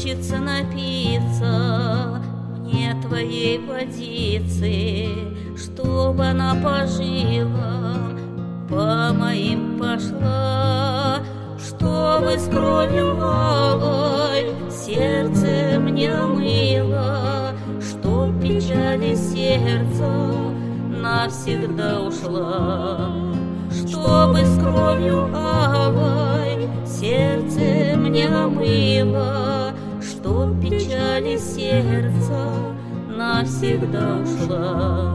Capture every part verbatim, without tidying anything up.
хочется напиться мне твоей водицы, чтобы она по жилам по моим пошла, чтобы с кровью алой сердце мне омыло, чтоб печали сердца навсегда ушла, чтобы с кровью алой сердце мне омыло, чтоб печали сердца навсегда ушла.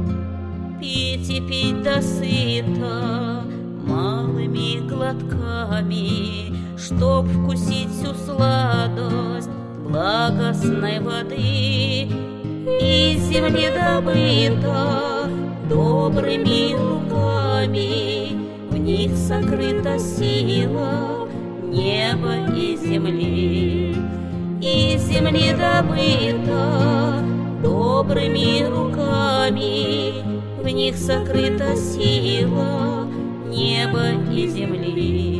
Пить и пить досыта малыми глотками, чтоб вкусить всю сладость благостной воды, из земли добыта добрыми руками, в них сокрыта сила неба и земли. Из земли добыта добрыми руками, в них сокрыта сила неба и земли.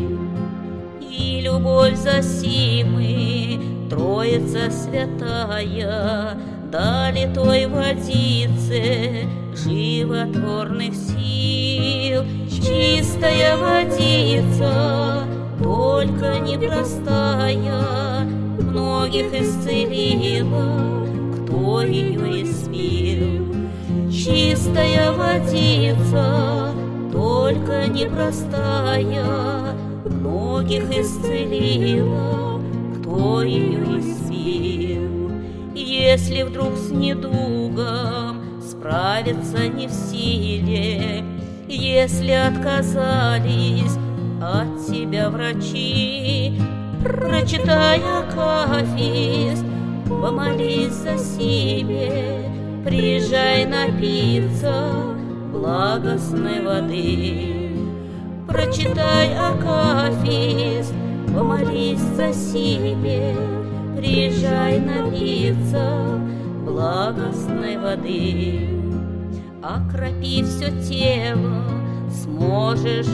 И любовь засимы, Троица святая, дали той водице животворных сил. Чистая водица, только непростая, многих исцелила, кто ее испил. Чистая водица, только непростая, многих исцелила, кто ее испил. Если вдруг с недугом справиться не в силе, если отказались от тебя врачи, прочитай акафист, помолись за себе, приезжай напиться благостной воды. Прочитай акафист, помолись за себе, приезжай напиться благостной воды. Окропи все тело, сможешь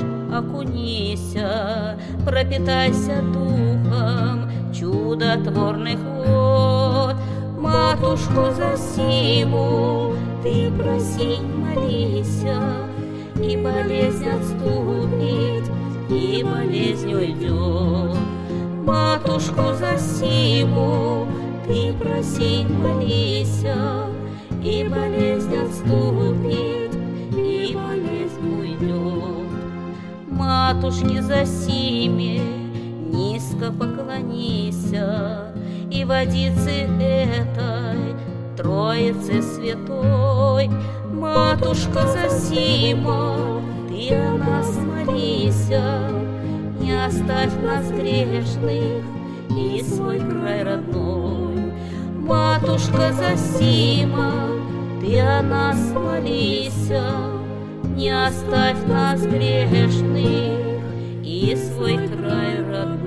окунися, пропитайся духом чудотворных вод. Матушку Зосиму ты проси, молися, и болезнь отступит, и болезнь уйдет. Матушку Зосиму ты проси, молися, и болезнь отступит, и болезнь уйдет. Матушке Зосиме низко поклонися, и водице этой Троицы святой. Матушка Зосима, ты о нас молися, не оставь нас грешных и свой край родной. Матушка Зосима, ты о нас молися, не оставь нас грешных и свой край родной.